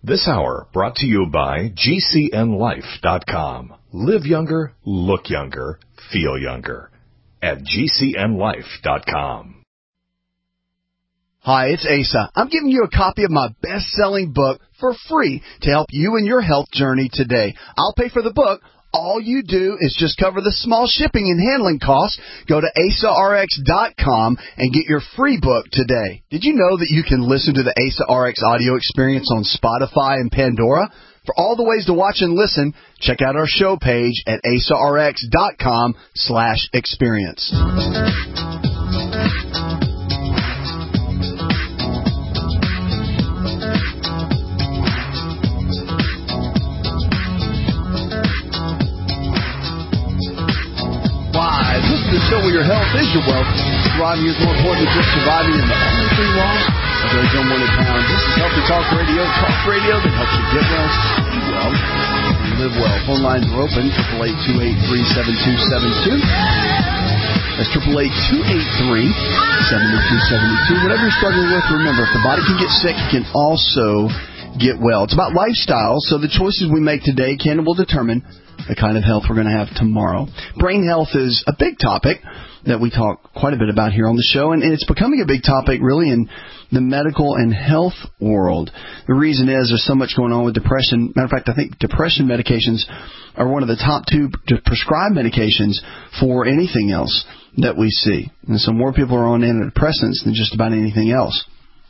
This hour brought to you by GCNLife.com. Live younger, look younger, feel younger. At GCNLife.com. Hi, it's Asa. I'm giving you a copy of my best-selling book for free to help you in your health journey today. I'll pay for the book. All you do is just cover the small shipping and handling costs. Go to AsaRx.com and get your free book today. Did you know that you can listen to the Asa RX audio experience on Spotify and Pandora? For all the ways to watch and listen, check out our show page at AsaRx.com/experience. The show where your health is your wealth. Surviving is more important than just surviving, and the only thing wrong is there's no more than pounds. This is Healthy Talk Radio that helps you get well, stay well, and live well. Phone lines are open, 888-283-7272. That's 888-283-7272. Whatever you're struggling with, remember, if the body can get sick, it can also get well. It's about lifestyle, so the choices we make today can and will determine the kind of health we're going to have tomorrow. Brain health is a big topic that we talk quite a bit about here on the show, and it's becoming a big topic really in the medical and health world. The reason is there's so much going on with depression. Matter of fact, I think depression medications are one of the top two prescribed medications for anything else that we see. And so more people are on antidepressants than just about anything else.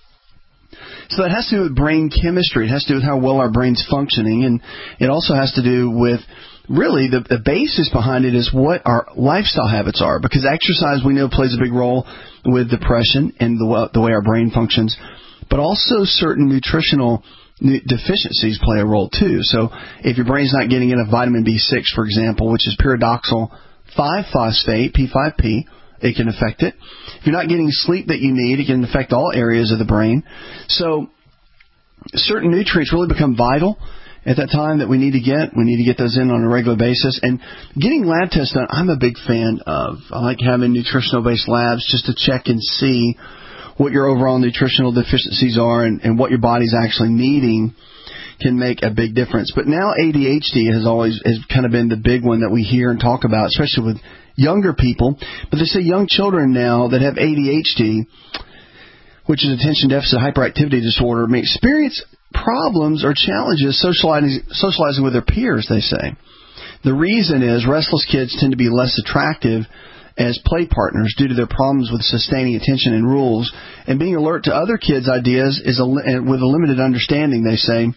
So that has to do with brain chemistry. It has to do with how well our brain's functioning, and it also has to do with really the basis behind it is what our lifestyle habits are, because exercise we know plays a big role with depression and the way our brain functions, but also certain nutritional deficiencies play a role too. So if your brain's not getting enough vitamin B6, for example, which is pyridoxal 5-phosphate, P5P, it can affect it. If you're not getting sleep that you need, it can affect all areas of the brain. So certain nutrients really become vital at that time that we need to get. We need to get those in on a regular basis. And getting lab tests done, I'm a big fan of. I like having nutritional-based labs just to check and see what your overall nutritional deficiencies are and what your body's actually needing can make a big difference. But now ADHD has kind of been the big one that we hear and talk about, especially with younger people. But they say young children now that have ADHD, which is attention deficit hyperactivity disorder, may experience problems or challenges socializing with their peers, they say. The reason is restless kids tend to be less attractive as play partners due to their problems with sustaining attention and rules, and being alert to other kids' ideas with a limited understanding, they say,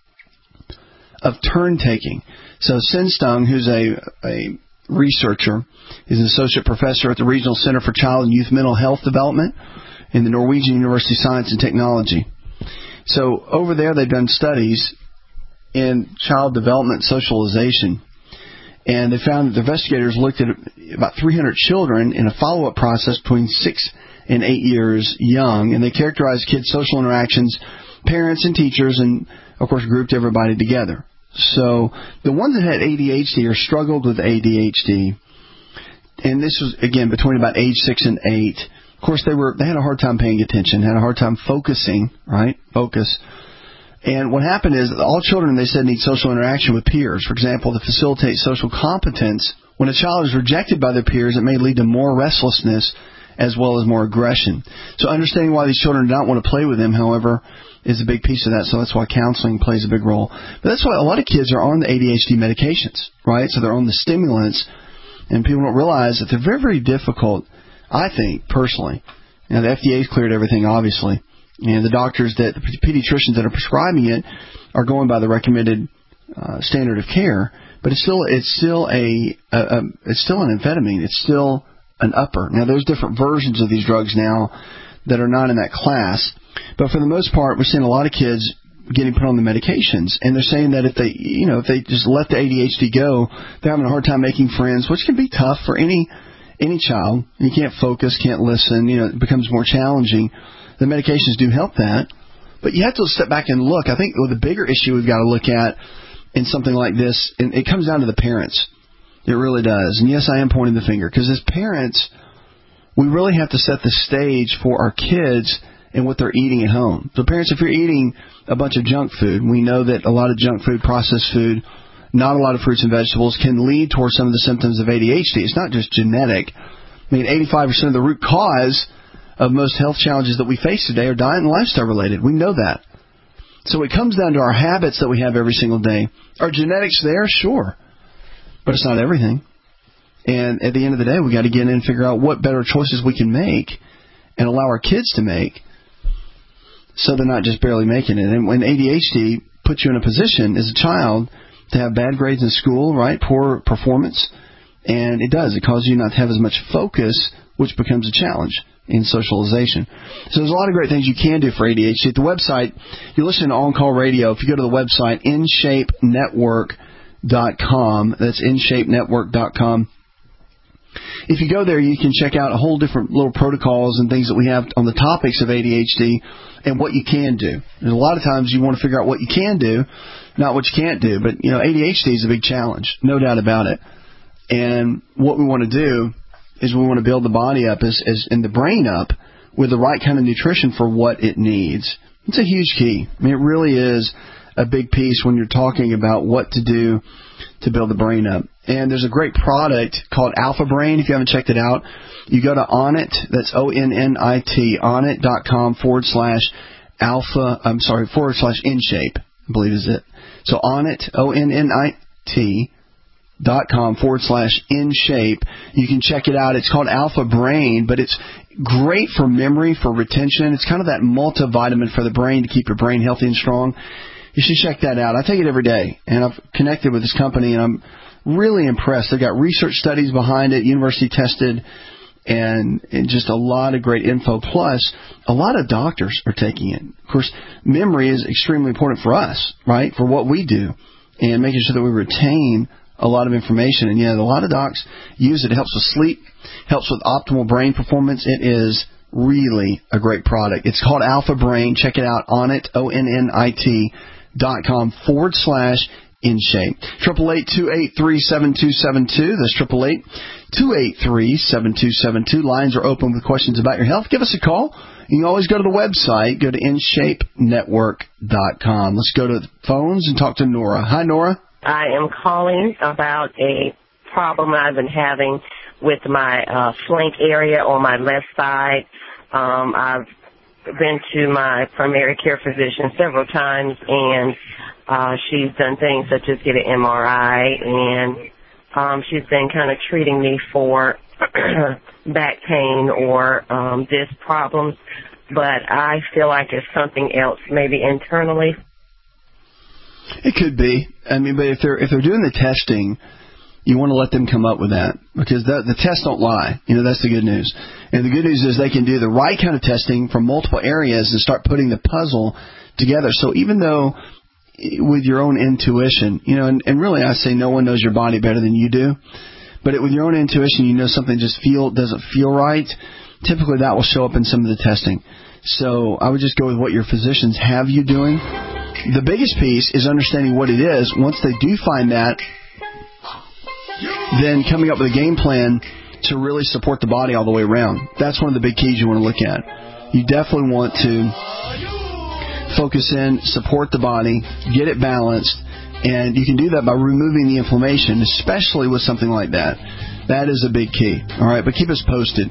of turn-taking. So Sinstong, who's a researcher, is an associate professor at the Regional Center for Child and Youth Mental Health Development in the Norwegian University of Science and Technology. So over there they've done studies in child development socialization, and they found that the investigators looked at about 300 children in a follow-up process between 6 and 8 years young, and they characterized kids' social interactions, parents and teachers, and, of course, grouped everybody together. So the ones that had ADHD or struggled with ADHD, and this was, again, between about age 6 and 8, of course, they had a hard time paying attention, had a hard time focusing, right? Focus. And what happened is all children, they said, need social interaction with peers. For example, to facilitate social competence, when a child is rejected by their peers, it may lead to more restlessness as well as more aggression. So understanding why these children do not want to play with them, however, is a big piece of that. So that's why counseling plays a big role. But that's why a lot of kids are on the ADHD medications, right? So they're on the stimulants, and people don't realize that they're very, very difficult, I think, personally. Now, the FDA's cleared everything, obviously. And the pediatricians that are prescribing it are going by the recommended standard of care. But it's still an amphetamine. It's still an upper. Now, there's different versions of these drugs now that are not in that class. But for the most part, we're seeing a lot of kids getting put on the medications, and they're saying that if they just let the ADHD go, they're having a hard time making friends, which can be tough for any child. You can't focus, can't listen. It becomes more challenging. The medications do help that, but you have to step back and look. I think the bigger issue we've got to look at in something like this, and it comes down to the parents. It really does. And yes, I am pointing the finger, because as parents, we really have to set the stage for our kids and what they're eating at home. So parents, if you're eating a bunch of junk food, we know that a lot of junk food, processed food, not a lot of fruits and vegetables can lead towards some of the symptoms of ADHD. It's not just genetic. I mean, 85% of the root cause of most health challenges that we face today are diet and lifestyle related. We know that. So it comes down to our habits that we have every single day. Are genetics there? Sure. But it's not everything. And at the end of the day, we got to get in and figure out what better choices we can make and allow our kids to make so they're not just barely making it. And when ADHD puts you in a position as a child to have bad grades in school, right, poor performance, and it does. It causes you not to have as much focus, which becomes a challenge in socialization. So there's a lot of great things you can do for ADHD. At the website, you're listening to On Call Radio. If you go to the website, InShapeNetwork.com, that's InShapeNetwork.com. If you go there, you can check out a whole different little protocols and things that we have on the topics of ADHD and what you can do. And a lot of times you want to figure out what you can do, not what you can't do. But, ADHD is a big challenge, no doubt about it. And what we want to do is we want to build the body up and the brain up with the right kind of nutrition for what it needs. It's a huge key. I mean, it really is a big piece when you're talking about what to do to build the brain up. And there's a great product called Alpha Brain. If you haven't checked it out, you go to Onnit, that's ONNIT, onnit.com /InShape, I believe is it. So Onnit, ONNIT.com /InShape. You can check it out. It's called Alpha Brain, but it's great for memory, for retention. It's kind of that multivitamin for the brain to keep your brain healthy and strong. You should check that out. I take it every day, and I've connected with this company, and I'm really impressed. They've got research studies behind it, university tested, and just a lot of great info. Plus, a lot of doctors are taking it. Of course, memory is extremely important for us, right, for what we do, and making sure that we retain a lot of information. And, a lot of docs use it. It helps with sleep, helps with optimal brain performance. It is really a great product. It's called Alpha Brain. Check it out, Onnit, ONNIT.com /InShape. 888-283-7272. That's 888-283-7272. Lines are open with questions about your health. Give us a call. You can always go to the website. Go to InShapeNetwork.com. Let's go to the phones and talk to Nora. Hi, Nora. I am calling about a problem I've been having with my flank area on my left side. I've been to my primary care physician several times, and she's done things such as get an MRI, and she's been kind of treating me for back pain or disc problems, but I feel like it's something else, maybe internally. It could be. I mean, but if they're doing the testing, you want to let them come up with that, because the tests don't lie. That's the good news. And the good news is they can do the right kind of testing from multiple areas and start putting the puzzle together. So even though with your own intuition, and really I say no one knows your body better than you do, but with your own intuition, something just doesn't feel right, typically that will show up in some of the testing. So I would just go with what your physicians have you doing. The biggest piece is understanding what it is. Once they do find that, then coming up with a game plan to really support the body all the way around. That's one of the big keys you want to look at. You definitely want to focus in, support the body, get it balanced, and you can do that by removing the inflammation, especially with something like that. That is a big key. All right, but keep us posted.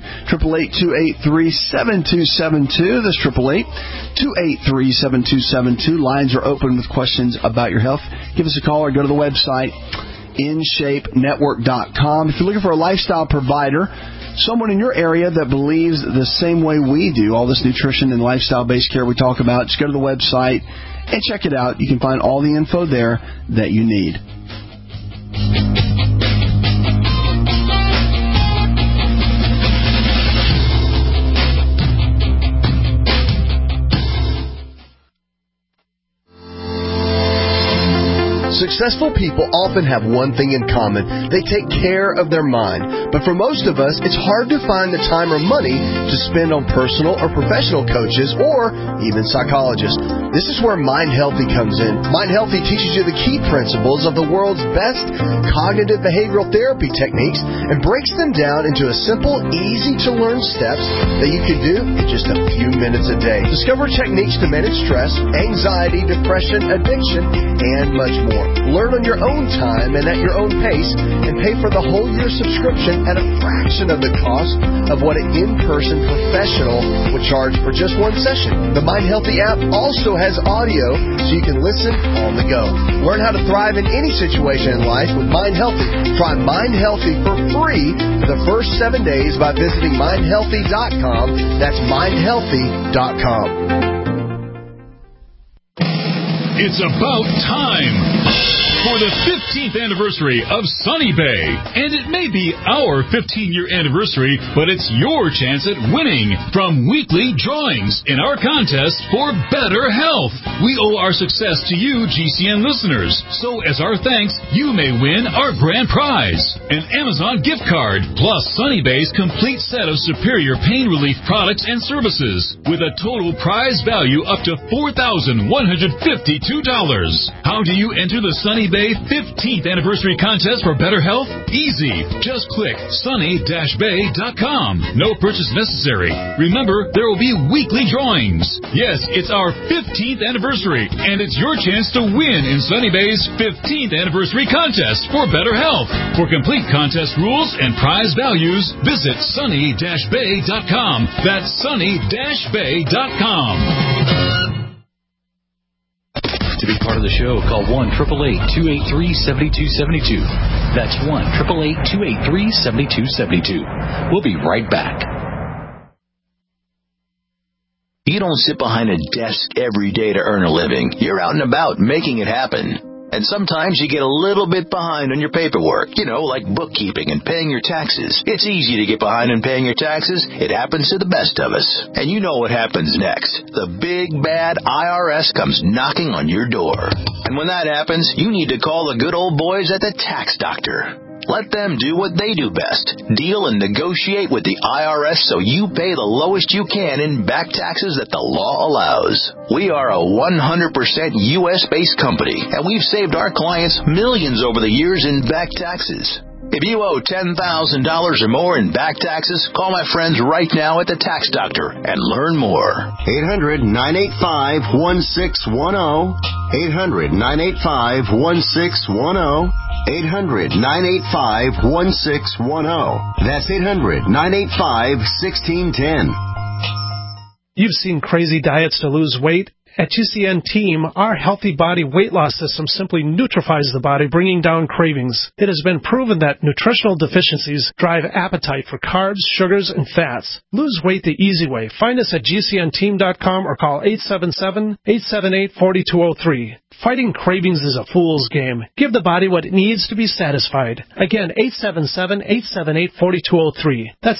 888-283-7272. That's 888-283-7272. Lines are open with questions about your health. Give us a call or go to the website, InShapeNetwork.com. If you're looking for a lifestyle provider, someone in your area that believes the same way we do, all this nutrition and lifestyle-based care we talk about, just go to the website and check it out. You can find all the info there that you need. Successful people often have one thing in common. They take care of their mind. But for most of us, it's hard to find the time or money to spend on personal or professional coaches or even psychologists. This is where Mind Healthy comes in. Mind Healthy teaches you the key principles of the world's best cognitive behavioral therapy techniques and breaks them down into a simple, easy-to-learn steps that you can do in just a few minutes a day. Discover techniques to manage stress, anxiety, depression, addiction, and much more. Learn on your own time and at your own pace, and pay for the whole year subscription at a fraction of the cost of what an in-person professional would charge for just one session. The Mind Healthy app also has audio so you can listen on the go. Learn how to thrive in any situation in life with Mind Healthy. Try Mind Healthy for free for the first 7 days by visiting mindhealthy.com. That's mindhealthy.com. It's about time for the 15th anniversary of Sunny Bay. And it may be our 15-year anniversary, but it's your chance at winning from weekly drawings in our contest for better health. We owe our success to you, GCN listeners. So as our thanks, you may win our grand prize, an Amazon gift card, plus Sunny Bay's complete set of superior pain relief products and services, with a total prize value up to $4,152. How do you enter the Sunny Bay 15th anniversary contest for better health? Easy. Just click sunny-bay.com. No purchase necessary. Remember, there will be weekly drawings. Yes, it's our 15th anniversary, and it's your chance to win in Sunny Bay's 15th anniversary contest for better health. For complete contest rules and prize values, visit sunny-bay.com. That's sunny-bay.com. To be part of the show, call 1-888-283-7272. That's 1-888-283-7272. We'll be right back. You don't sit behind a desk every day to earn a living. You're out and about making it happen. And sometimes you get a little bit behind on your paperwork, like bookkeeping and paying your taxes. It's easy to get behind on paying your taxes. It happens to the best of us. And you know what happens next. The big, bad IRS comes knocking on your door. And when that happens, you need to call the good old boys at the Tax Doctor. Let them do what they do best. Deal and negotiate with the IRS so you pay the lowest you can in back taxes that the law allows. We are a 100% U.S.-based company, and we've saved our clients millions over the years in back taxes. If you owe $10,000 or more in back taxes, call my friends right now at the Tax Doctor and learn more. 800-985-1610. 800-985-1610. 800-985-1610. That's 800-985-1610. You've seen crazy diets to lose weight. At GCN Team, our healthy body weight loss system simply neutralizes the body, bringing down cravings. It has been proven that nutritional deficiencies drive appetite for carbs, sugars, and fats. Lose weight the easy way. Find us at GCNteam.com or call 877-878-4203. Fighting cravings is a fool's game. Give the body what it needs to be satisfied. Again, 877-878-4203. That's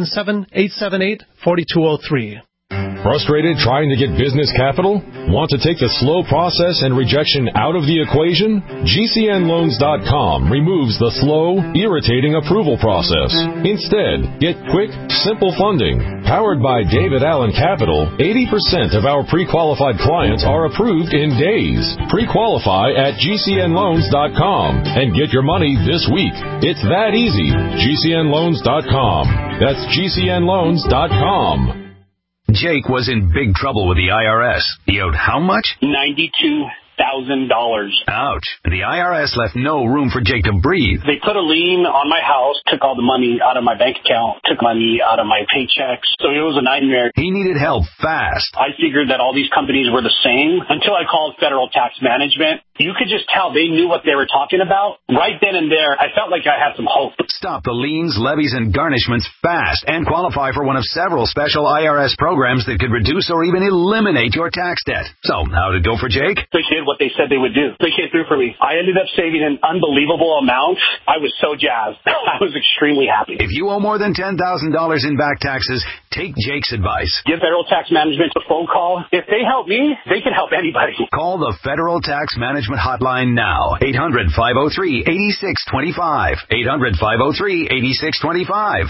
877-878-4203. Frustrated trying to get business capital? Want to take the slow process and rejection out of the equation? GCNloans.com removes the slow, irritating approval process. Instead, get quick, simple funding. Powered by David Allen Capital, 80% of our pre-qualified clients are approved in days. Pre-qualify at GCNloans.com and get your money this week. It's that easy. GCNloans.com. That's GCNloans.com. Jake was in big trouble with the IRS. He owed how much? $92,000. Ouch. The IRS left no room for Jake to breathe. They put a lien on my house, took all the money out of my bank account, took money out of my paychecks. So it was a nightmare. He needed help fast. I figured that all these companies were the same until I called Federal Tax Management. You could just tell they knew what they were talking about. Right then and there, I felt like I had some hope. Stop the liens, levies, and garnishments fast and qualify for one of several special IRS programs that could reduce or even eliminate your tax debt. So, how'd it go for Jake? They did what they said they would do. They came through for me. I ended up saving an unbelievable amount. I was so jazzed. I was extremely happy. If you owe more than $10,000 in back taxes, take Jake's advice. Give Federal Tax Management a phone call. If they help me, they can help anybody. Call the Federal Tax Management Hotline now. 800-503-8625. 800-503-8625.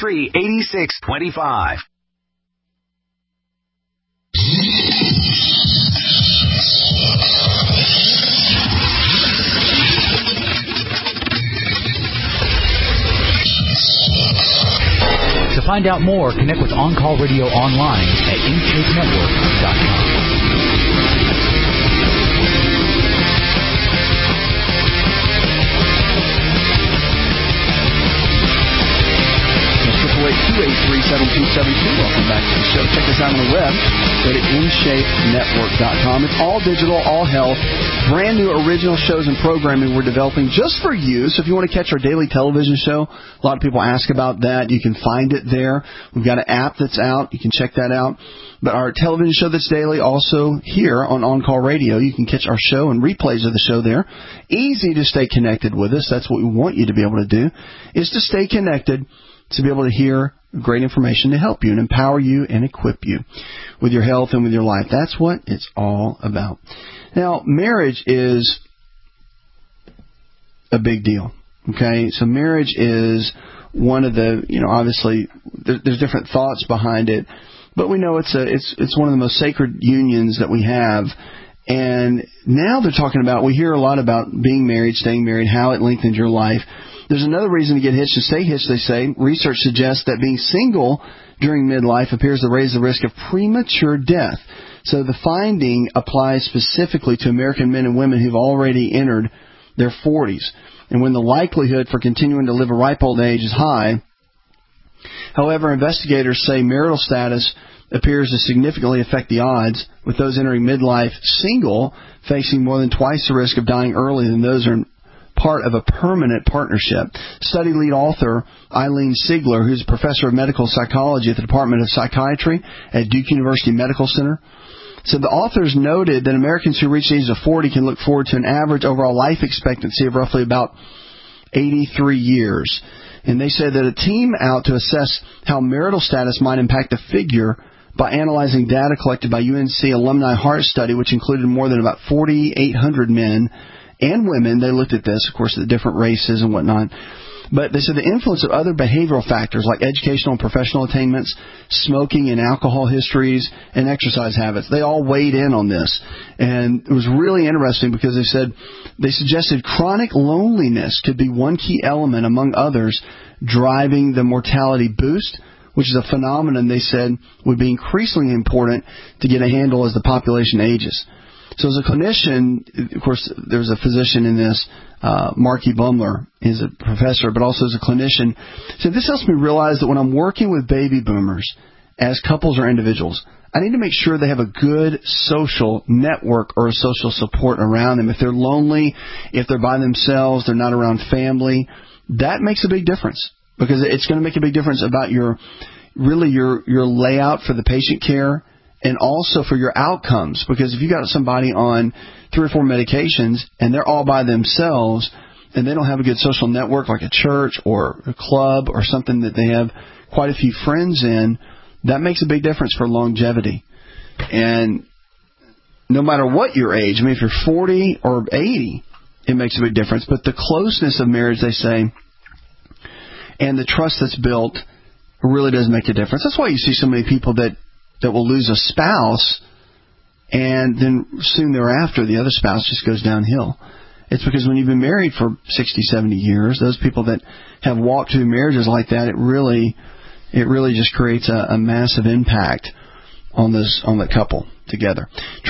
800-503-8625. To find out more, connect with On Call Radio online at InShapeNetwork.com. Welcome back to the show. Check us out on the web. Go to InShapeNetwork.com. It's all digital, all health. Brand new original shows and programming we're developing just for you. So if you want to catch our daily television show, a lot of people ask about that. You can find it there. We've got an app that's out. You can check that out. But our television show that's daily, also here on On-Call Radio. You can catch our show and replays of the show there. Easy to stay connected with us. That's what we want you to be able to do, is to stay connected, to be able to hear great information to help you and empower you and equip you with your health and with your life. That's what it's all about. Now, marriage is a big deal. Okay? So marriage is one of the, obviously there's different thoughts behind it, but we know it's one of the most sacred unions that we have. And now they're talking about, we hear a lot about being married, staying married, how it lengthens your life. There's another reason to get hitched and stay hitched, they say. Research suggests that being single during midlife appears to raise the risk of premature death. So the finding applies specifically to American men and women who've already entered their 40s. And when the likelihood for continuing to live a ripe old age is high. However, investigators say marital status appears to significantly affect the odds, with those entering midlife single facing more than twice the risk of dying early than those who are part of a permanent partnership. Study lead author Eileen Sigler, who's a professor of medical psychology at the Department of Psychiatry at Duke University Medical Center, said the authors noted that Americans who reach the age of 40 can look forward to an average overall life expectancy of roughly about 83 years. And they said that a team out to assess how marital status might impact the figure by analyzing data collected by UNC Alumni Heart Study, which included more than about 4,800 men and women. They looked at this, of course, the different races and whatnot. But they said the influence of other behavioral factors like educational and professional attainments, smoking and alcohol histories, and exercise habits, they all weighed in on this. And it was really interesting because they suggested chronic loneliness could be one key element, among others, driving the mortality boost, which is a phenomenon they said would be increasingly important to get a handle as the population ages. So as a clinician, of course, there's a physician in this, Marky Bumler is a professor, but also as a clinician. So this helps me realize that when I'm working with baby boomers, as couples or individuals, I need to make sure they have a good social network or a social support around them. If they're lonely, if they're by themselves, they're not around family, that makes a big difference, because it's going to make a big difference about your layout for the patient care, and also for your outcomes. Because if you got somebody on 3 or 4 medications and they're all by themselves and they don't have a good social network like a church or a club or something that they have quite a few friends in, that makes a big difference for longevity. And no matter what your age, if you're 40 or 80, it makes a big difference. But the closeness of marriage, they say, and the trust that's built really does make a difference. That's why you see so many people that will lose a spouse, and then soon thereafter the other spouse just goes downhill. It's because when you've been married for 60, 70 years, those people that have walked through marriages like that, it really just creates a massive impact on the couple together.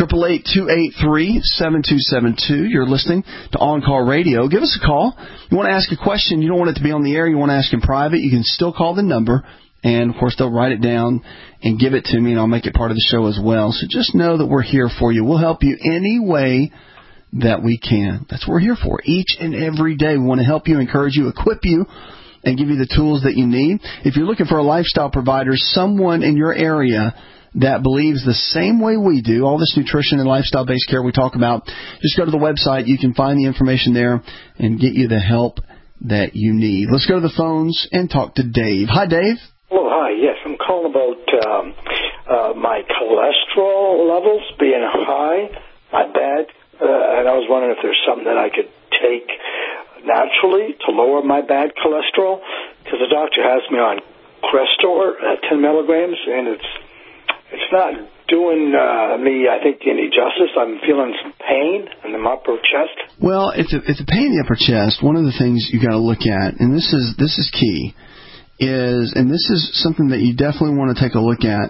888-283-7272. You're listening to On Call Radio. Give us a call. You want to ask a question, you don't want it to be on the air, you want to ask in private, you can still call the number. And, of course, they'll write it down and give it to me, and I'll make it part of the show as well. So just know that we're here for you. We'll help you any way that we can. That's what we're here for. Each and every day we want to help you, encourage you, equip you, and give you the tools that you need. If you're looking for a lifestyle provider, someone in your area that believes the same way we do, all this nutrition and lifestyle-based care we talk about, just go to the website. You can find the information there and get you the help that you need. Let's go to the phones and talk to Dave. Hi, Dave. Well, hi. Yes, I'm calling about my cholesterol levels being high, my bad, and I was wondering if there's something that I could take naturally to lower my bad cholesterol, because the doctor has me on Crestor at 10 milligrams, and it's not doing me, I think, any justice. I'm feeling some pain in the upper chest. Well, if the pain in the upper chest, one of the things you got to look at, and this is key, and this is something that you definitely want to take a look at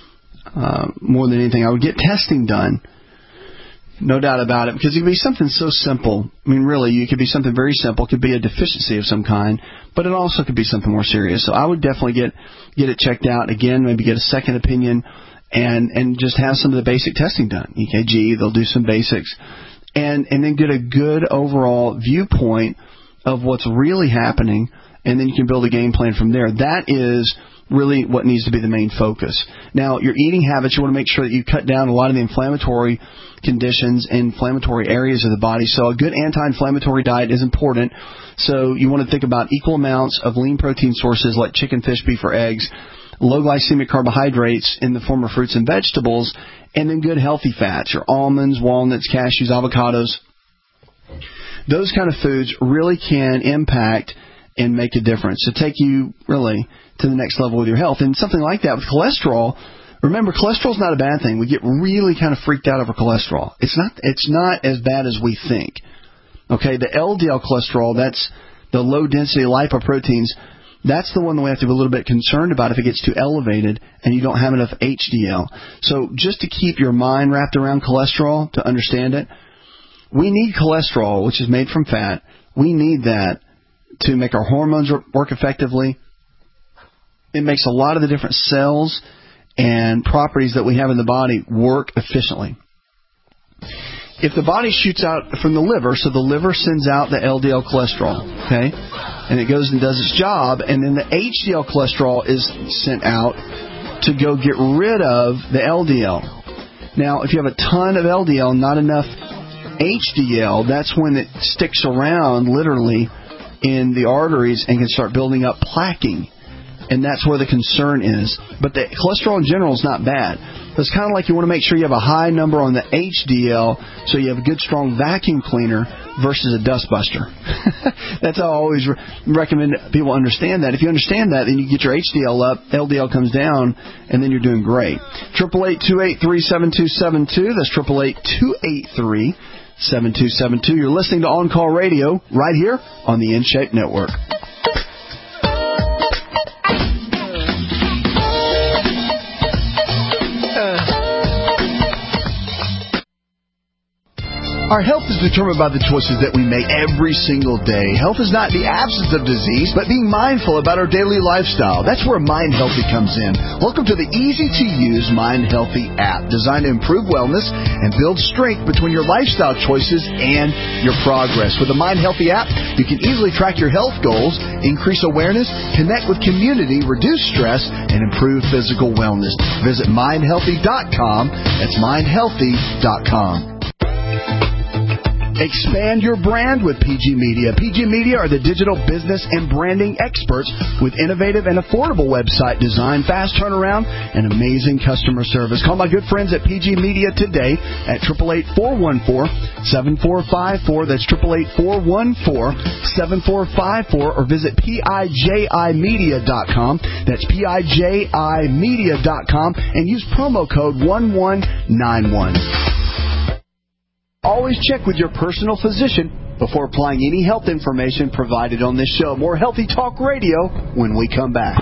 more than anything. I would get testing done, no doubt about it, because it could be something so simple. I mean, really, it could be something very simple. It could be a deficiency of some kind, but it also could be something more serious. So I would definitely get it checked out again, maybe get a second opinion, and just have some of the basic testing done. EKG, they'll do some basics, and then get a good overall viewpoint of what's really happening, and then you can build a game plan from there. That is really what needs to be the main focus. Now, your eating habits, you want to make sure that you cut down a lot of the inflammatory conditions and inflammatory areas of the body. So a good anti-inflammatory diet is important. So you want to think about equal amounts of lean protein sources like chicken, fish, beef, or eggs, low glycemic carbohydrates in the form of fruits and vegetables, and then good healthy fats, your almonds, walnuts, cashews, avocados. Those kind of foods really can impact and make a difference to take you really to the next level with your health. And something like that with cholesterol, remember, cholesterol is not a bad thing. We get really kind of freaked out over cholesterol. It's not as bad as we think. Okay, the LDL cholesterol, that's the low density lipoproteins. That's the one that we have to be a little bit concerned about if it gets too elevated and you don't have enough HDL. So just to keep your mind wrapped around cholesterol, to understand it, we need cholesterol, which is made from fat. We need that to make our hormones work effectively. It makes a lot of the different cells and properties that we have in the body work efficiently. If the body shoots out from the liver, so the liver sends out the LDL cholesterol, okay, and it goes and does its job, and then the HDL cholesterol is sent out to go get rid of the LDL. Now, if you have a ton of LDL, not enough HDL, that's when it sticks around literally in the arteries and can start building up plaquing. And that's where the concern is. But the cholesterol in general is not bad. It's kind of like you want to make sure you have a high number on the HDL so you have a good, strong vacuum cleaner versus a dust buster. That's how I always recommend people understand that. If you understand that, then you get your HDL up, LDL comes down, and then you're doing great. 888-283-7272. That's 888-283-7272. You're listening to On Call Radio right here on the InShape Network. Our health is determined by the choices that we make every single day. Health is not the absence of disease, but being mindful about our daily lifestyle. That's where Mind Healthy comes in. Welcome to the easy-to-use Mind Healthy app, designed to improve wellness and build strength between your lifestyle choices and your progress. With the Mind Healthy app, you can easily track your health goals, increase awareness, connect with community, reduce stress, and improve physical wellness. Visit mindhealthy.com. That's mindhealthy.com. Expand your brand with PG Media. PG Media are the digital business and branding experts with innovative and affordable website design, fast turnaround, and amazing customer service. Call my good friends at PG Media today at 888-414-7454. That's 888-414-7454, or visit PIJImedia.com. That's PIJImedia.com, and use promo code 1191. Always check with your personal physician before applying any health information provided on this show. More Healthy Talk Radio when we come back.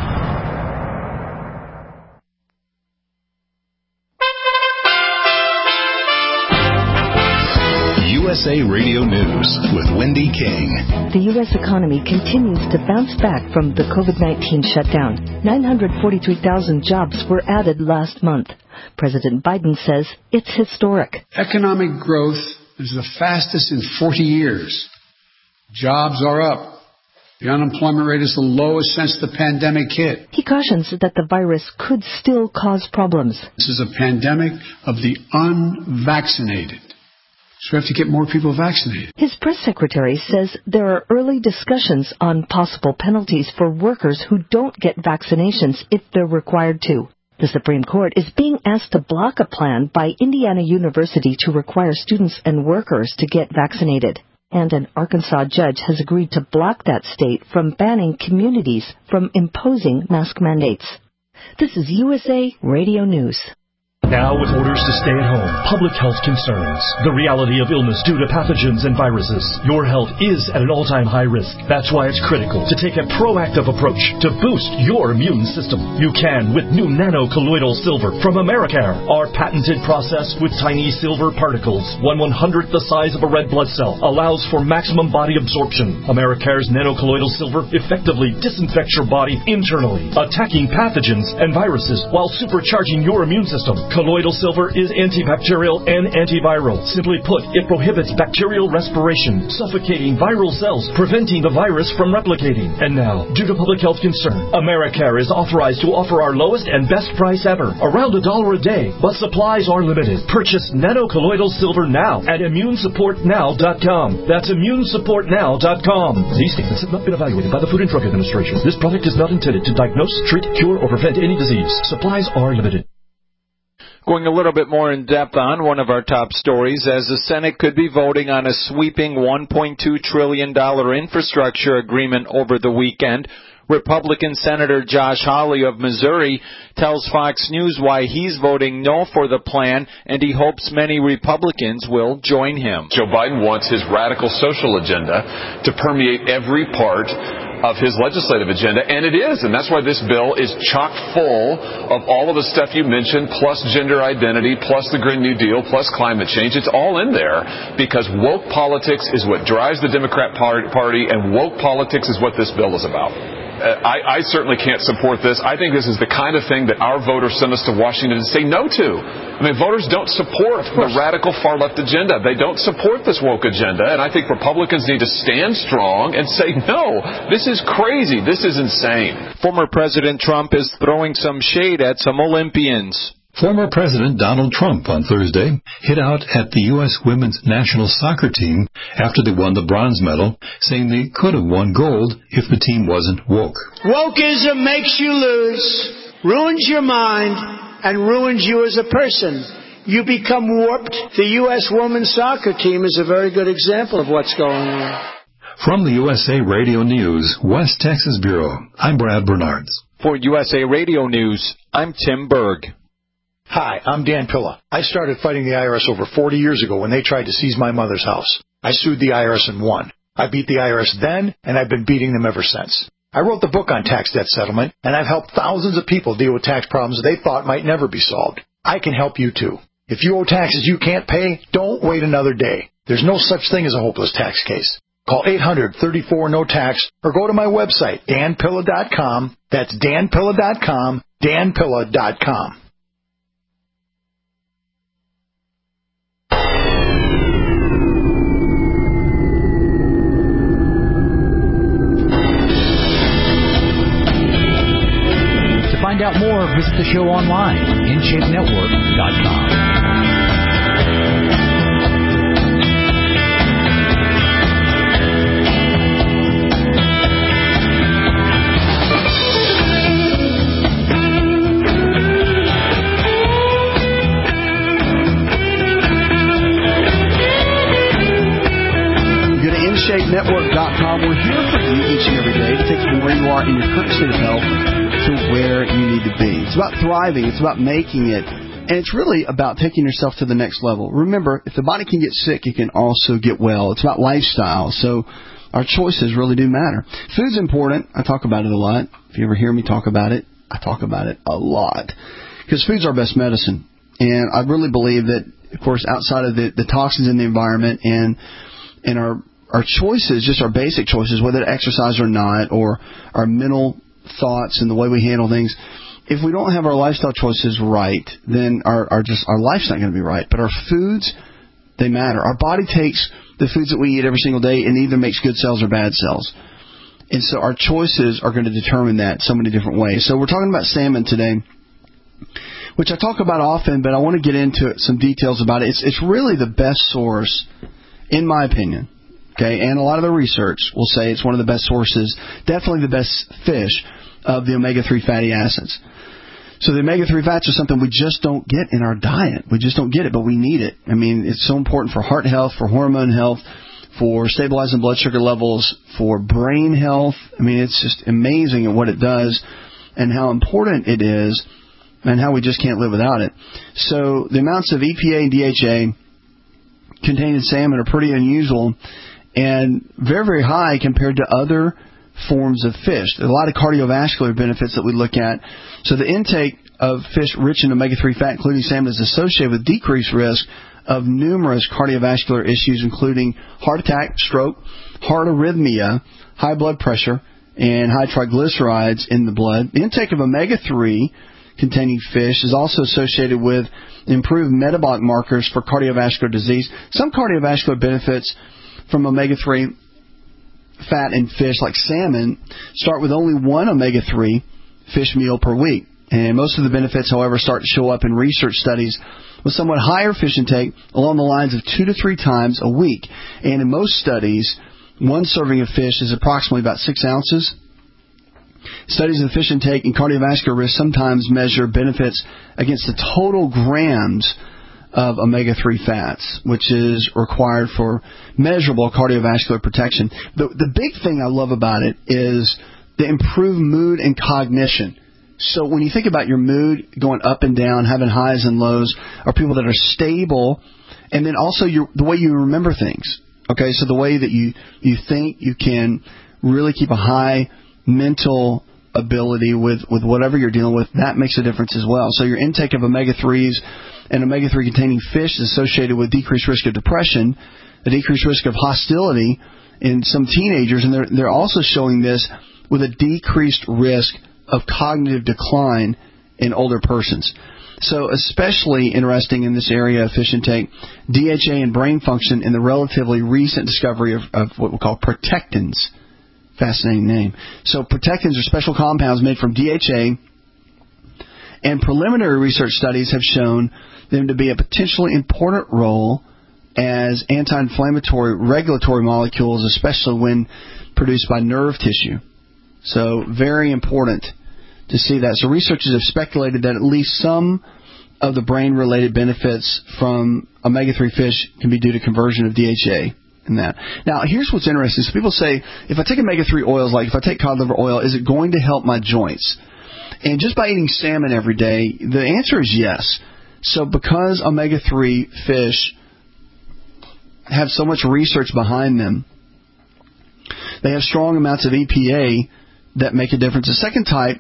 USA Radio News with Wendy King. The U.S. economy continues to bounce back from the COVID-19 shutdown. 943,000 jobs were added last month. President Biden says it's historic. Economic growth is the fastest in 40 years. Jobs are up. The unemployment rate is the lowest since the pandemic hit. He cautions that the virus could still cause problems. This is a pandemic of the unvaccinated. So we have to get more people vaccinated. His press secretary says there are early discussions on possible penalties for workers who don't get vaccinations if they're required to. The Supreme Court is being asked to block a plan by Indiana University to require students and workers to get vaccinated. And an Arkansas judge has agreed to block that state from banning communities from imposing mask mandates. This is USA Radio News. Now with orders to stay at home, public health concerns, the reality of illness due to pathogens and viruses, your health is at an all-time high risk. That's why it's critical to take a proactive approach to boost your immune system. You can with new nano-colloidal silver from Americare. Our patented process with tiny silver particles, 1/100th the size of a red blood cell, allows for maximum body absorption. Americare's nano-colloidal silver effectively disinfects your body internally, attacking pathogens and viruses while supercharging your immune system. Colloidal silver is antibacterial and antiviral. Simply put, it prohibits bacterial respiration, suffocating viral cells, preventing the virus from replicating. And now, due to public health concern, Americare is authorized to offer our lowest and best price ever, around $1 a day, but supplies are limited. Purchase nano-colloidal silver now at ImmuneSupportNow.com. That's ImmuneSupportNow.com. These statements have not been evaluated by the Food and Drug Administration. This product is not intended to diagnose, treat, cure, or prevent any disease. Supplies are limited. Going a little bit more in depth on one of our top stories, as the Senate could be voting on a sweeping $1.2 trillion infrastructure agreement over the weekend, Republican Senator Josh Hawley of Missouri tells Fox News why he's voting no for the plan, and he hopes many Republicans will join him. Joe Biden wants his radical social agenda to permeate every part of his legislative agenda, and it is, and that's why this bill is chock full of all of the stuff you mentioned, plus gender identity, plus the Green New Deal, plus climate change. It's all in there because woke politics is what drives the Democrat Party, and woke politics is what this bill is about. I certainly can't support this. I think this is the kind of thing that our voters send us to Washington to say no to. I mean, voters don't support the radical far-left agenda. They don't support this woke agenda, and I think Republicans need to stand strong and say, no, this is crazy. This is insane. Former President Trump is throwing some shade at some Olympians. Former President Donald Trump on Thursday hit out at the U.S. women's national soccer team after they won the bronze medal, saying they could have won gold if the team wasn't woke. Wokeism makes you lose, ruins your mind, and ruins you as a person. You become warped. The U.S. women's soccer team is a very good example of what's going on. From the USA Radio News, West Texas Bureau, I'm Brad Bernards. For USA Radio News, I'm Tim Berg. Hi, I'm Dan Pilla. I started fighting the IRS over 40 years ago when they tried to seize my mother's house. I sued the IRS and won. I beat the IRS then, and I've been beating them ever since. I wrote the book on tax debt settlement, and I've helped thousands of people deal with tax problems they thought might never be solved. I can help you too. If you owe taxes you can't pay, don't wait another day. There's no such thing as a hopeless tax case. Call 800-34-NO-TAX or go to my website, danpilla.com. That's danpilla.com, danpilla.com. To find out more, visit the show online, InShapeNetwork.com. InShapeNetwork.com. We're here for you each and every day to take you from where you are in your current state of health to where you need to be. It's about thriving. It's about making it. And it's really about taking yourself to the next level. Remember, if the body can get sick, it can also get well. It's about lifestyle. So our choices really do matter. Food's important. I talk about it a lot. If you ever hear me talk about it, I talk about it a lot. Because food's our best medicine. And I really believe that, of course, outside of the toxins in the environment and our choices, just our basic choices, whether to exercise or not, or our mental thoughts and the way we handle things, if we don't have our lifestyle choices right, then our life's not going to be right. But our foods, they matter. Our body takes the foods that we eat every single day and either makes good cells or bad cells. And so our choices are going to determine that so many different ways. So we're talking about salmon today, which I talk about often, but I want to get into some details about it. It's really the best source, in my opinion. Okay, and a lot of the research will say it's one of the best sources, definitely the best fish of the omega-3 fatty acids. So the omega-3 fats are something we just don't get in our diet. We just don't get it, but we need it. I mean, it's so important for heart health, for hormone health, for stabilizing blood sugar levels, for brain health. I mean, it's just amazing at what it does and how important it is and how we just can't live without it. So the amounts of EPA and DHA contained in salmon are pretty unusual and very, very high compared to other forms of fish. There are a lot of cardiovascular benefits that we look at. So the intake of fish rich in omega-3 fat, including salmon, is associated with decreased risk of numerous cardiovascular issues, including heart attack, stroke, heart arrhythmia, high blood pressure, and high triglycerides in the blood. The intake of omega-3 containing fish is also associated with improved metabolic markers for cardiovascular disease. Some cardiovascular benefits from omega-3 fat in fish, like salmon, start with only one omega-3 fish meal per week. And most of the benefits, however, start to show up in research studies with somewhat higher fish intake along the lines of 2 to 3 times a week. And in most studies, one serving of fish is approximately about 6 ounces. Studies of fish intake and cardiovascular risk sometimes measure benefits against the total grams of omega-3 fats, which is required for measurable cardiovascular protection. The big thing I love about it is the improved mood and cognition. So when you think about your mood going up and down, having highs and lows, are people that are stable, and then also the way you remember things. Okay, so the way that you think, you can really keep a high mental ability with whatever you're dealing with. That makes a difference as well. So your intake of omega-3s and omega-3 containing fish is associated with decreased risk of depression, a decreased risk of hostility in some teenagers, and they're also showing this with a decreased risk of cognitive decline in older persons. So especially interesting in this area of fish intake, DHA and brain function in the relatively recent discovery of what we call protectins. Fascinating name. So protectins are special compounds made from DHA, and preliminary research studies have shown them to be a potentially important role as anti-inflammatory regulatory molecules, especially when produced by nerve tissue. So very important to see that. So researchers have speculated that at least some of the brain-related benefits from omega-3 fish can be due to conversion of DHA in that. Now, here's what's interesting. So people say, if I take omega-3 oils, like if I take cod liver oil, is it going to help my joints? And just by eating salmon every day, the answer is yes. So because omega-3 fish have so much research behind them, they have strong amounts of EPA that make a difference. The second type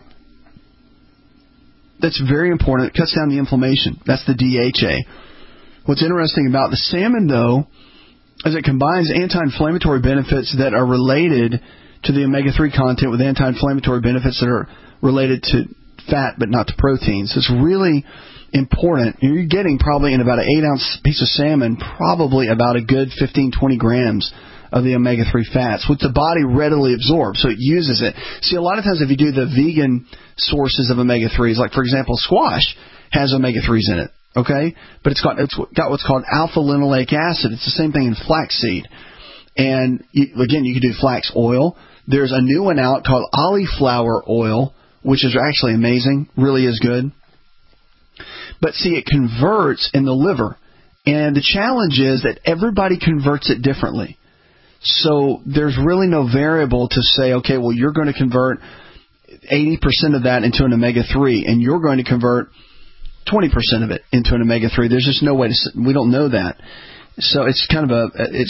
that's very important, it cuts down the inflammation. That's the DHA. What's interesting about the salmon, though, is it combines anti-inflammatory benefits that are related to the omega-3 content with anti-inflammatory benefits that are related to fat but not to protein. So it's really important. You're getting probably in about an 8-ounce piece of salmon probably about a good 15-20 grams of the omega-3 fats, which the body readily absorbs, so it uses it. See, a lot of times if you do the vegan sources of omega-3s, like, for example, squash has omega-3s in it, okay? But it's got what's called alpha-linoleic acid. It's the same thing in flaxseed. And, again, you can do flax oil. There's a new one out called cauliflower oil, which is actually amazing, really is good. But, see, it converts in the liver. And the challenge is that everybody converts it differently. So there's really no variable to say, okay, well, you're going to convert 80% of that into an omega-3, and you're going to convert 20% of it into an omega-3. There's just no way to. We don't know that. So it's kind of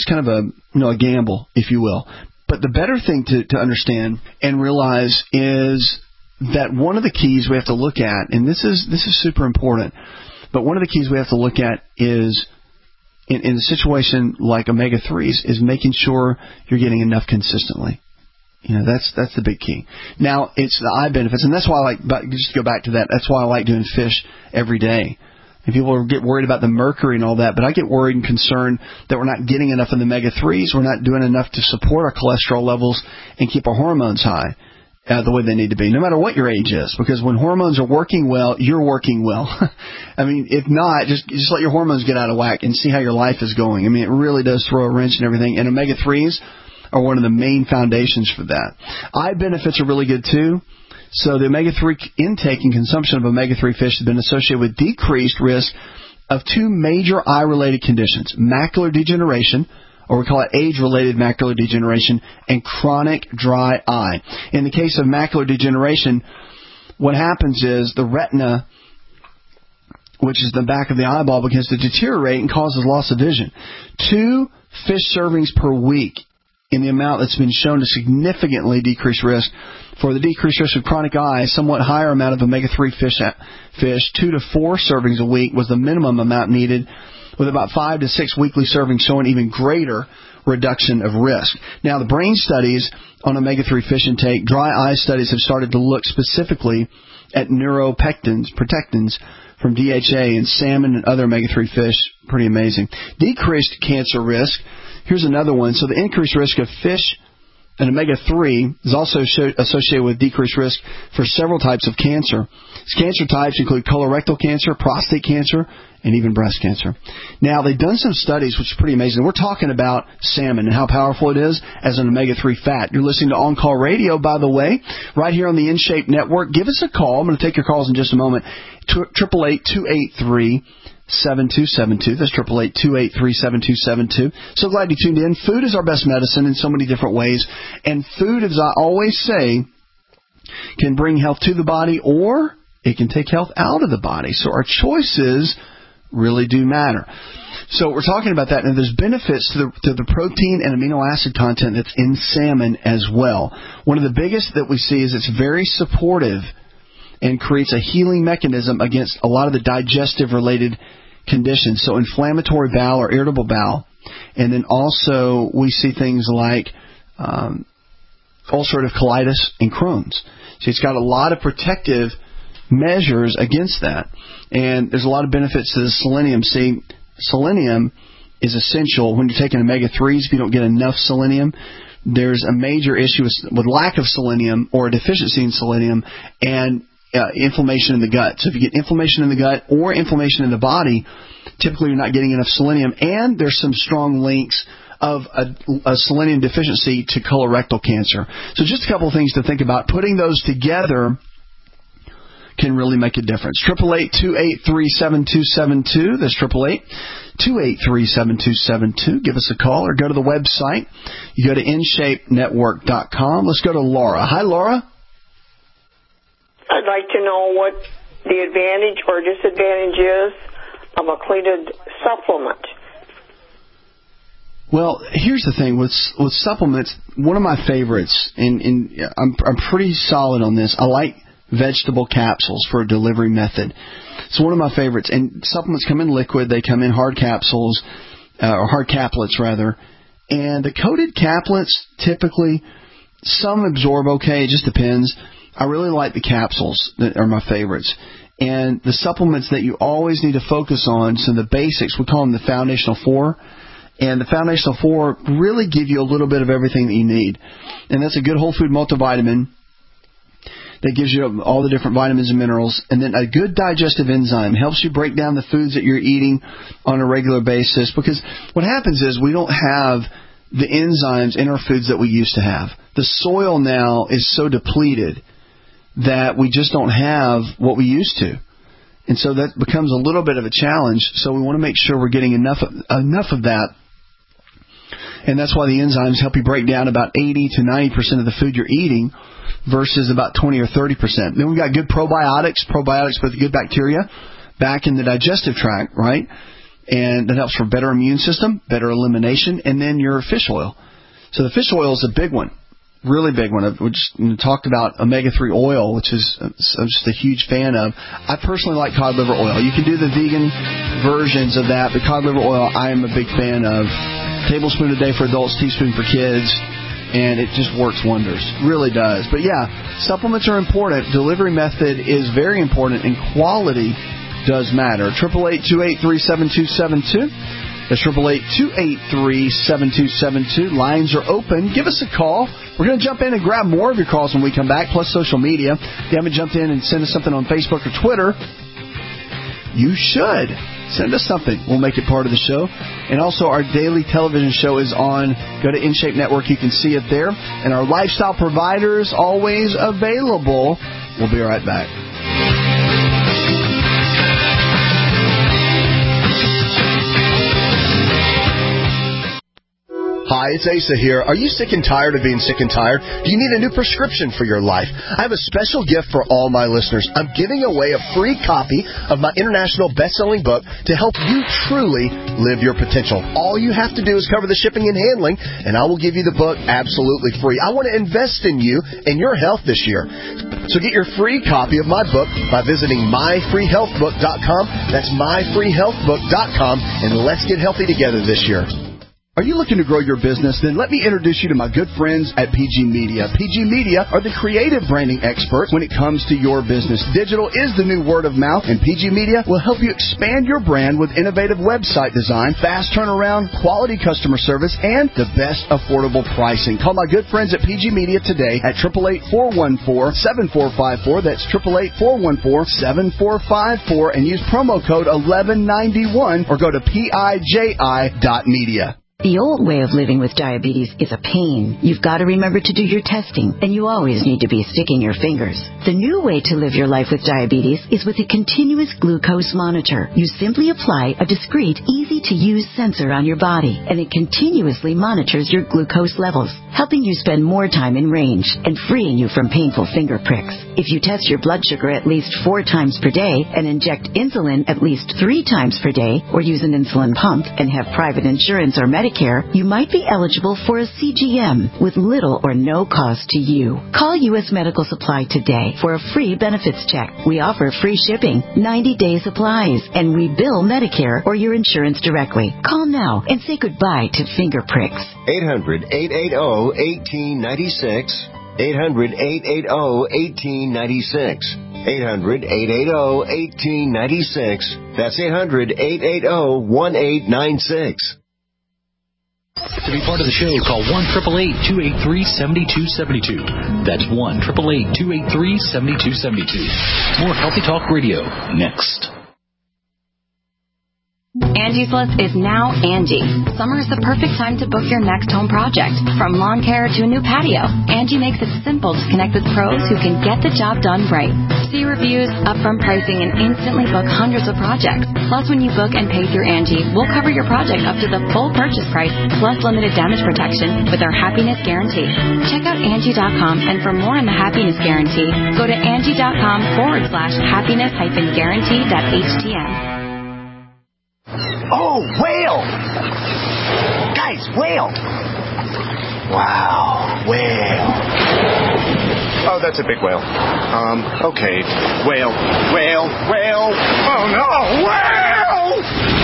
a gamble, if you will. But the better thing to understand and realize is that one of the keys we have to look at, and this is super important, but one of the keys we have to look at is, in a situation like omega-3s, is making sure you're getting enough consistently. You know, that's the big key. Now, it's the eye benefits, and that's why just to go back to that, that's why I like doing fish every day. And people get worried about the mercury and all that, but I get worried and concerned that we're not getting enough of the omega-3s, we're not doing enough to support our cholesterol levels and keep our hormones high the way they need to be, no matter what your age is. Because when hormones are working well, you're working well. I mean, if not, just let your hormones get out of whack and see how your life is going. I mean, it really does throw a wrench and everything. And omega-3s are one of the main foundations for that. Eye benefits are really good, too. So the omega-3 intake and consumption of omega-3 fish has been associated with decreased risk of 2 major eye-related conditions: macular degeneration, or we call it age-related macular degeneration, and chronic dry eye. In the case of macular degeneration, what happens is the retina which is the back of the eyeball, begins to deteriorate and causes loss of vision. 2 fish servings per week in the amount that's been shown to significantly decrease risk. For the decreased risk of chronic eye, somewhat higher amount of omega-3 fish, 2 to 4 servings a week was the minimum amount needed, with about 5 to 6 weekly servings showing even greater reduction of risk. Now, the brain studies on omega-3 fish intake, dry eye studies have started to look specifically at neuropectins, protectins from DHA in salmon and other omega-3 fish. Pretty amazing. Decreased cancer risk. Here's another one. So the increased risk of fish and omega-3 is also associated with decreased risk for several types of cancer. These cancer types include colorectal cancer, prostate cancer, and even breast cancer. Now, they've done some studies, which is pretty amazing. We're talking about salmon and how powerful it is as an omega-3 fat. You're listening to On Call Radio, by the way, right here on the InShape Network. Give us a call. I'm going to take your calls in just a moment. 888-283-7272. That's 888-283-7272. So glad you tuned in. Food is our best medicine in so many different ways. And food, as I always say, can bring health to the body or it can take health out of the body. So our choices really do matter. So we're talking about that, and there's benefits to the protein and amino acid content that's in salmon as well. One of the biggest that we see is it's very supportive and creates a healing mechanism against a lot of the digestive-related conditions, so inflammatory bowel or irritable bowel. And then also we see things like ulcerative colitis and Crohn's. So it's got a lot of protective measures against that. And there's a lot of benefits to the selenium. See, selenium is essential when you're taking omega-3s. If you don't get enough selenium, there's a major issue with lack of selenium or a deficiency in selenium and inflammation in the gut. So if you get inflammation in the gut or inflammation in the body, typically you're not getting enough selenium. And there's some strong links of a selenium deficiency to colorectal cancer. So just a couple of things to think about. Putting those together can really make a difference. 888-283-7272. That's 888-283-7272. Give us a call or go to the website. You go to InShapeNetwork.com. Let's go to Laura. Hi, Laura. I'd like to know what the advantage or disadvantage is of a cleated supplement. Well, here's the thing with supplements. One of my favorites, and I'm pretty solid on this. I like vegetable capsules for a delivery method. It's one of my favorites. And supplements come in liquid. They come in hard capsules, or hard caplets, rather. And the coated caplets, typically, some absorb okay. It just depends. I really like the capsules that are my favorites. And the supplements that you always need to focus on, so the basics, we call them the Foundational 4. And the Foundational 4 really give you a little bit of everything that you need. And that's a good whole food multivitamin that gives you all the different vitamins and minerals. And then a good digestive enzyme helps you break down the foods that you're eating on a regular basis. Because what happens is we don't have the enzymes in our foods that we used to have. The soil now is so depleted that we just don't have what we used to. And so that becomes a little bit of a challenge. So we want to make sure we're getting enough of that. And that's why the enzymes help you break down about 80 to 90% of the food you're eating versus about 20 or 30%. Then we've got good probiotics. Probiotics put the good bacteria back in the digestive tract, right? And that helps for better immune system, better elimination, and then your fish oil. So the fish oil is a big one. Really big one. We just talked about omega-3 oil, which is I'm just a huge fan of. I personally like cod liver oil. You can do the vegan versions of that, but cod liver oil I am a big fan of. Tablespoon a day for adults, teaspoon for kids, and it just works wonders. Really does. But yeah, supplements are important. Delivery method is very important, and quality does matter. 888-283-7272. That's 888-283-7272. Lines are open. Give us a call. We're going to jump in and grab more of your calls when we come back, plus social media. If you haven't jumped in and sent us something on Facebook or Twitter, you should. Send us something. We'll make it part of the show. And also, our daily television show is on. Go to InShape Network. You can see it there. And our lifestyle providers always available. We'll be right back. Hi, it's Asa here. Are you sick and tired of being sick and tired? Do you need a new prescription for your life? I have a special gift for all my listeners. I'm giving away a free copy of my international best-selling book to help you truly live your potential. All you have to do is cover the shipping and handling, and I will give you the book absolutely free. I want to invest in you and your health this year. So get your free copy of my book by visiting myfreehealthbook.com. That's myfreehealthbook.com, and let's get healthy together this year. Are you looking to grow your business? Then let me introduce you to my good friends at PG Media. PG Media are the creative branding experts when it comes to your business. Digital is the new word of mouth, and PG Media will help you expand your brand with innovative website design, fast turnaround, quality customer service, and the best affordable pricing. Call my good friends at PG Media today at 888-414-7454. That's 888-414-7454, and use promo code 1191 or go to PIJI.media. The old way of living with diabetes is a pain. You've got to remember to do your testing, and you always need to be sticking your fingers. The new way to live your life with diabetes is with a continuous glucose monitor. You simply apply a discreet, easy-to-use sensor on your body, and it continuously monitors your glucose levels, helping you spend more time in range and freeing you from painful finger pricks. If you test your blood sugar at least 4 times per day and inject insulin at least 3 times per day, or use an insulin pump and have private insurance or Medicare, you might be eligible for a CGM with little or no cost to you. Call U.S. Medical Supply today for a free benefits check. We offer free shipping, 90-day supplies, and we bill Medicare or your insurance directly. Call now and say goodbye to finger pricks. 800-880-1896. 800-880-1896. 800-880-1896. That's 800-880-1896. To be part of the show, call 1-888-283-7272. That's 1-888-283-7272. More Healthy Talk Radio next. Angie's List is now Angie. Summer is the perfect time to book your next home project. From lawn care to a new patio, Angie makes it simple to connect with pros who can get the job done right. See reviews, upfront pricing, and instantly book hundreds of projects. Plus, when you book and pay through Angie, we'll cover your project up to the full purchase price, plus limited damage protection with our Happiness Guarantee. Check out Angie.com, and for more on the Happiness Guarantee, go to Angie.com/happiness-guarantee.htm. Oh, whale! Guys, whale! Wow, whale. Oh, that's a big whale. Okay. Whale. Oh, no, whale!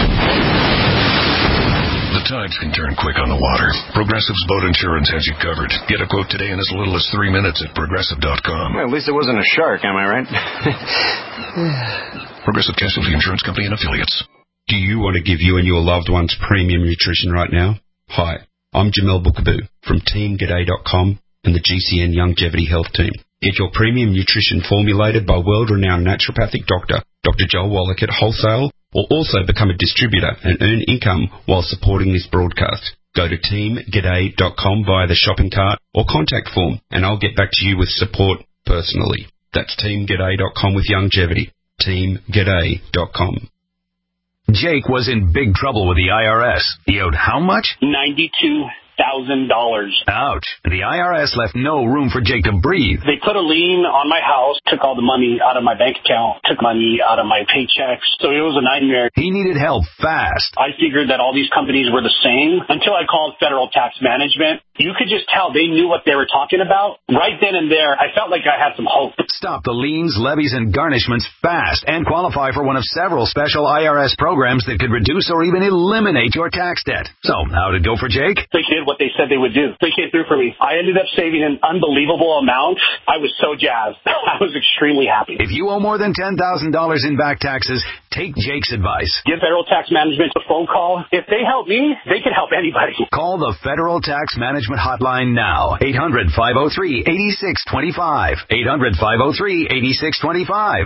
The tides can turn quick on the water. Progressive's boat insurance has you covered. Get a quote today in as little as 3 minutes at Progressive.com. Well, at least it wasn't a shark, am I right? Progressive Casualty Insurance Company and Affiliates. Do you want to give you and your loved ones premium nutrition right now? Hi, I'm Jamel Bookaboo from TeamGaday.com and the GCN Longevity Health Team. Get your premium nutrition formulated by world-renowned naturopathic doctor, Dr. Joel Wallach at wholesale, or also become a distributor and earn income while supporting this broadcast. Go to TeamGaday.com via the shopping cart or contact form, and I'll get back to you with support personally. That's TeamGaday.com with longevity. TeamGaday.com. Jake was in big trouble with the IRS. He owed how much? $92,000. Ouch. The IRS left no room for Jake to breathe. They put a lien on my house, took all the money out of my bank account, took money out of my paychecks. So it was a nightmare. He needed help fast. I figured that all these companies were the same until I called Federal Tax Management. You could just tell they knew what they were talking about. Right then and there, I felt like I had some hope. Stop the liens, levies, and garnishments fast and qualify for one of several special IRS programs that could reduce or even eliminate your tax debt. So, how'd it go for Jake? They did what they said they would do. They came through for me. I ended up saving an unbelievable amount. I was so jazzed. I was extremely happy. If you owe more than $10,000 in back taxes, take Jake's advice. Give Federal Tax Management a phone call. If they help me, they can help anybody. Call the Federal Tax Management Hotline now. 800-503-8625. 800-503-8625.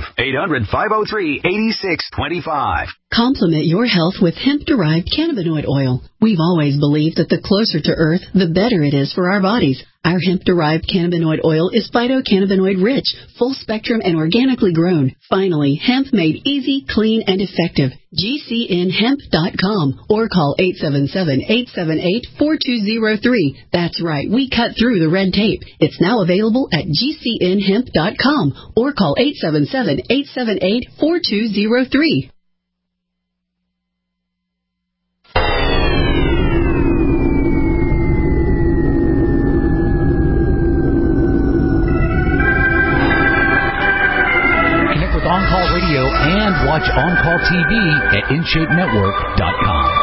800-503-8625. Complement your health with hemp-derived cannabinoid oil. We've always believed that the closer to Earth, the better it is for our bodies. Our hemp-derived cannabinoid oil is phytocannabinoid-rich, full-spectrum, and organically grown. Finally, hemp made easy, clean, and effective. GCNhemp.com or call 877-878-4203. That's right, we cut through the red tape. It's now available at GCNhemp.com or call 877-878-4203. On-Call Radio and watch On-Call TV at InShapeNetwork.com.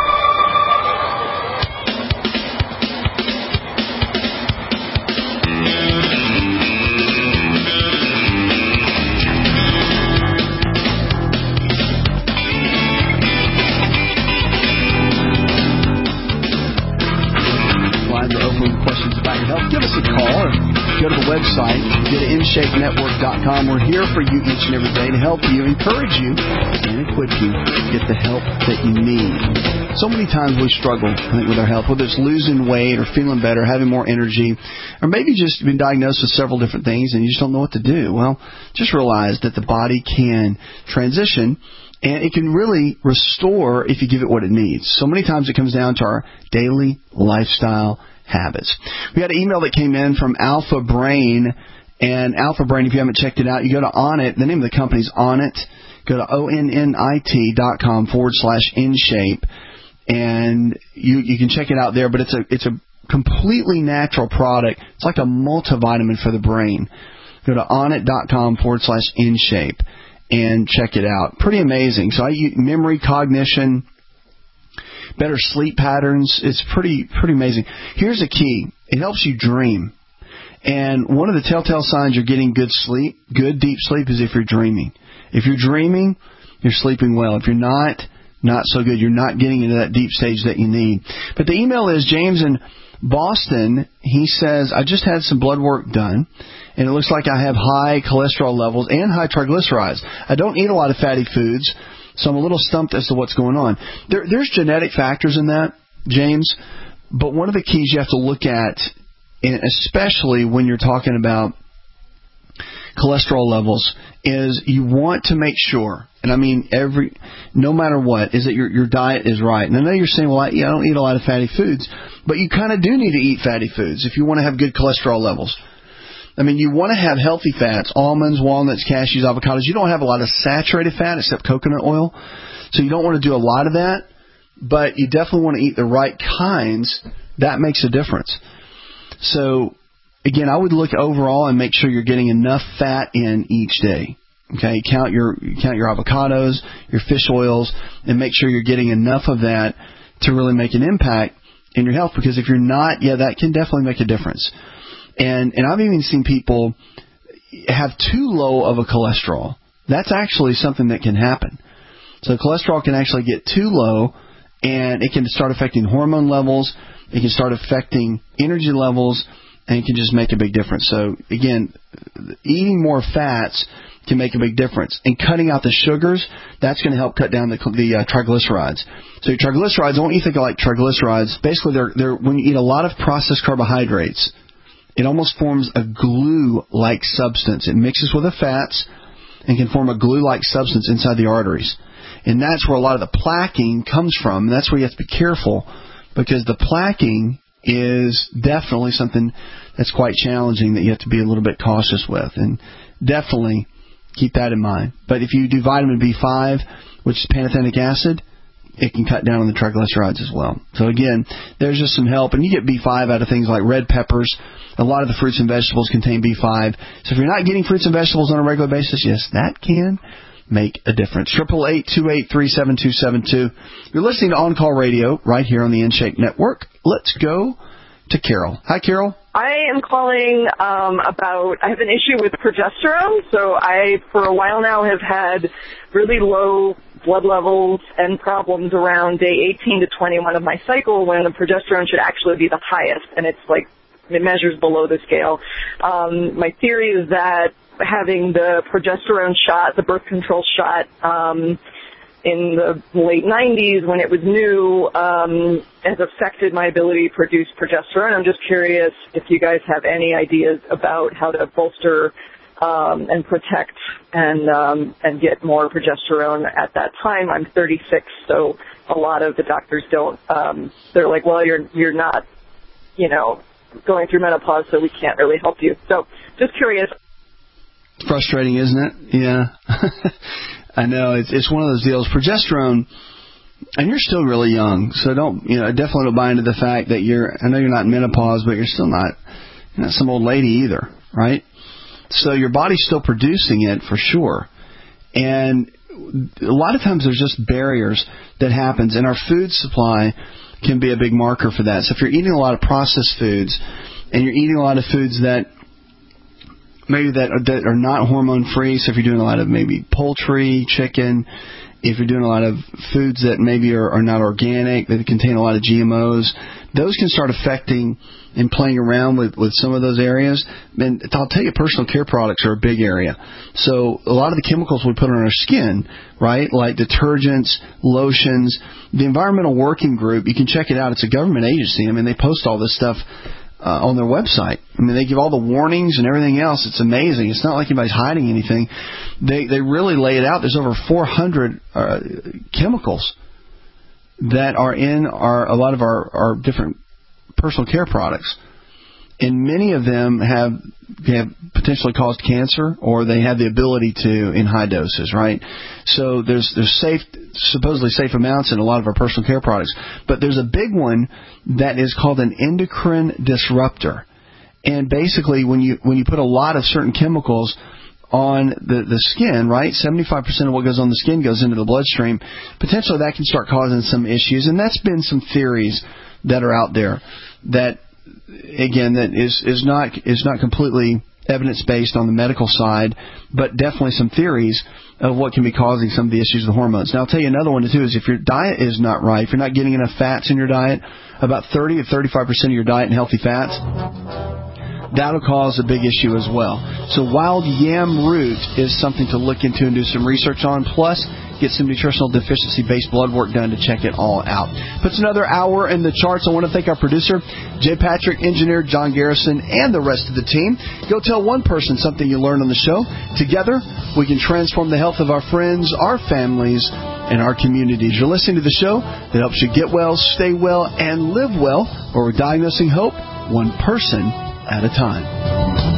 Lines are open with questions about your health. Give us a call or go to the website. Go to InShapeNetwork.com. We're here for you each and every day to help you, encourage you, and equip you to get the help that you need. So many times we struggle, I think, with our health, whether it's losing weight or feeling better, having more energy, or maybe just been diagnosed with several different things and you just don't know what to do. Well, just realize that the body can transition and it can really restore if you give it what it needs. So many times it comes down to our daily lifestyle habits. We had an email that came in from Alpha Brain. And Alpha Brain, if you haven't checked it out, you go to Onnit. The name of the company is Onnit. Go to onnit.com/InShape. And you can check it out there. But it's a completely natural product. It's like a multivitamin for the brain. Go to onnit.com/InShape. And check it out. Pretty amazing. So I use memory, cognition, better sleep patterns. It's pretty amazing. Here's a key. It helps you dream. And one of the telltale signs you're getting good sleep, good deep sleep, is if you're dreaming. If you're dreaming, you're sleeping well. If you're not so good. You're not getting into that deep stage that you need. But the email is James in Boston. He says, I just had some blood work done, and it looks like I have high cholesterol levels and high triglycerides. I don't eat a lot of fatty foods, so I'm a little stumped as to what's going on. There's genetic factors in that, James, but one of the keys you have to look at, and especially when you're talking about cholesterol levels, is you want to make sure, and I mean no matter what, is that your diet is right. And I know you're saying, well, I don't eat a lot of fatty foods, but you kind of do need to eat fatty foods if you want to have good cholesterol levels. I mean, you want to have healthy fats, almonds, walnuts, cashews, avocados. You don't have a lot of saturated fat except coconut oil, so you don't want to do a lot of that, but you definitely want to eat the right kinds. That makes a difference. So, again, I would look overall and make sure you're getting enough fat in each day. Okay, count your avocados, your fish oils, and make sure you're getting enough of that to really make an impact in your health. Because if you're not, that can definitely make a difference. And I've even seen people have too low of a cholesterol. That's actually something that can happen. So cholesterol can actually get too low, and it can start affecting hormone levels. It can start affecting energy levels, and it can just make a big difference. So, again, eating more fats can make a big difference. And cutting out the sugars, that's going to help cut down the triglycerides. So your triglycerides, I want you to think of like triglycerides. Basically, they're when you eat a lot of processed carbohydrates, it almost forms a glue-like substance. It mixes with the fats and can form a glue-like substance inside the arteries. And that's where a lot of the plaquing comes from. And that's where you have to be careful, because the plaquing is definitely something that's quite challenging that you have to be a little bit cautious with. And definitely keep that in mind. But if you do vitamin B5, which is pantothenic acid, it can cut down on the triglycerides as well. So again, there's just some help. And you get B5 out of things like red peppers. A lot of the fruits and vegetables contain B5. So if you're not getting fruits and vegetables on a regular basis, yes, that can make a difference. 888-283-7272. You're listening to On Call Radio right here on the InShape Network. Let's go to Carol. Hi, Carol. I am calling about, I have an issue with progesterone. So I, for a while now, have had really low blood levels and problems around day 18 to 21 of my cycle, when the progesterone should actually be the highest, and it's like, it measures below the scale. My theory is that having the progesterone shot, the birth control shot, in the late 90s when it was new has affected my ability to produce progesterone. I'm just curious if you guys have any ideas about how to bolster and protect and get more progesterone at that time. I'm 36, so a lot of the doctors don't. They're like, well, you're not, going through menopause, so we can't really help you. So just curious. Frustrating, isn't it? Yeah. I know. It's one of those deals. Progesterone, and you're still really young, so definitely don't buy into the fact that I know you're not in menopause, but you're still not some old lady either, right? So your body's still producing it for sure. And a lot of times there's just barriers that happens, and our food supply can be a big marker for that. So if you're eating a lot of processed foods, and you're eating a lot of foods that are not hormone-free, so if you're doing a lot of maybe poultry, chicken, if you're doing a lot of foods that maybe are not organic, that contain a lot of GMOs, those can start affecting and playing around with some of those areas. And I'll tell you, personal care products are a big area. So a lot of the chemicals we put on our skin, right, like detergents, lotions, the Environmental Working Group, you can check it out. It's a government agency. I mean, they post all this stuff on their website. I mean, they give all the warnings and everything else. It's amazing. It's not like anybody's hiding anything. They really lay it out. There's over 400 chemicals that are in a lot of our different personal care products. And many of them have potentially caused cancer, or they have the ability to in high doses, right? So there's supposedly safe amounts in a lot of our personal care products. But there's a big one that is called an endocrine disruptor. And basically when you put a lot of certain chemicals on the skin, right, 75% of what goes on the skin goes into the bloodstream, potentially that can start causing some issues. And that's been some theories that are out there that, again, that is not completely evidence-based on the medical side, but definitely some theories of what can be causing some of the issues with hormones. Now, I'll tell you another one, too, is if your diet is not right, if you're not getting enough fats in your diet, about 30 to 35% of your diet in healthy fats, that'll cause a big issue as well. So wild yam root is something to look into and do some research on, plus get some nutritional deficiency-based blood work done to check it all out. Puts another hour in the charts. I want to thank our producer, Jay Patrick, engineer John Garrison, and the rest of the team. Go tell one person something you learned on the show. Together, we can transform the health of our friends, our families, and our communities. You're listening to the show that helps you get well, stay well, and live well, where we're diagnosing hope one person at a time.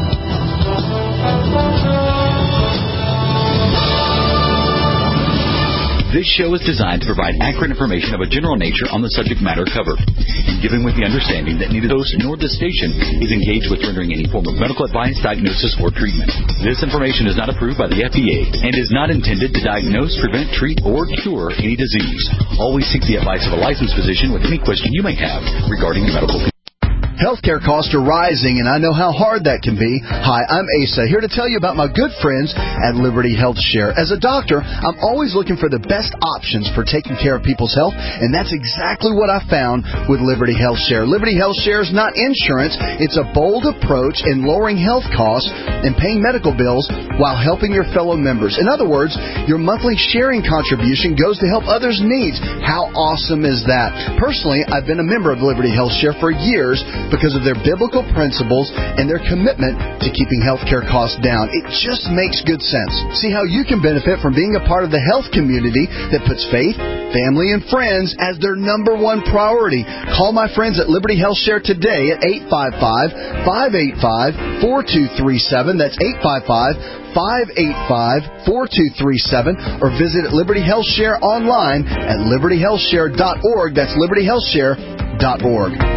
This show is designed to provide accurate information of a general nature on the subject matter covered, and given with the understanding that neither host nor the station is engaged with rendering any form of medical advice, diagnosis, or treatment. This information is not approved by the FDA and is not intended to diagnose, prevent, treat, or cure any disease. Always seek the advice of a licensed physician with any question you may have regarding your medical condition. Healthcare costs are rising, and I know how hard that can be. Hi, I'm Asa, here to tell you about my good friends at Liberty Health Share. As a doctor, I'm always looking for the best options for taking care of people's health, and that's exactly what I found with Liberty Health Share. Liberty Health Share is not insurance. It's a bold approach in lowering health costs and paying medical bills while helping your fellow members. In other words, your monthly sharing contribution goes to help others' needs. How awesome is that? Personally, I've been a member of Liberty Health Share for years because of their biblical principles and their commitment to keeping healthcare costs down. It just makes good sense. See how you can benefit from being a part of the health community that puts faith, family, and friends as their number one priority. Call my friends at Liberty Health Share today at 855-585-4237. That's 855-585-4237, or visit Liberty Health Share online at libertyhealthshare.org. That's libertyhealthshare.org.